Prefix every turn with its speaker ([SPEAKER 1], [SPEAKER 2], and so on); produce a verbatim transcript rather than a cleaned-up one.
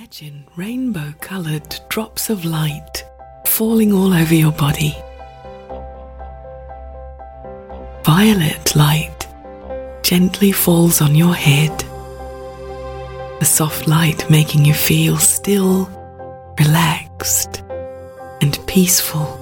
[SPEAKER 1] Imagine rainbow-coloured drops of light falling all over your body. Violet light gently falls on your head. The soft light making you feel still, relaxed, and peaceful.